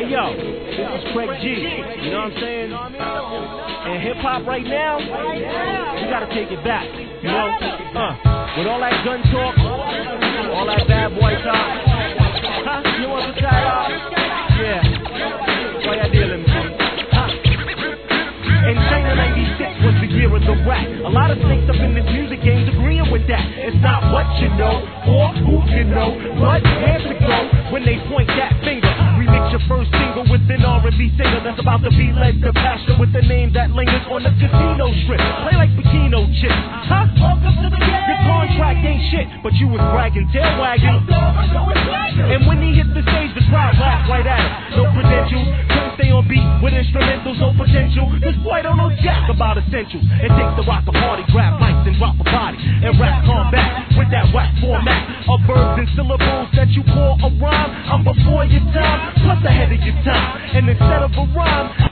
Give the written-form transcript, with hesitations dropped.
Hey yo, this is Craig G, you know what I'm saying? And hip hop right now, you gotta take it back, you know? With all that gun talk, all that bad boy talk, you want to try out? Yeah, why y'all dealing with me? And China 96 was the year of the rap. A lot of snakes up in this music game's agreeing with that. It's not what you know or who you know, but where to go when they point that finger. Remix your first single with an R&B singer that's about to be led to pasture with a name that lingers on the casino strip. Play like bikini chips, huh? Welcome to the game. Your contract ain't shit, but you was bragging, tail wagging. And when he hit the stage, the crowd laughed right at him. No credentials, couldn't stay on beat with instrumentals, no potential. This boy don't know jack about essentials. It takes to rock a party, grab mics and drop a body and rap combat with that whack format of verbs and syllables that you call a rhyme. I'm before your time, plus ahead of your time. And instead of a rhyme,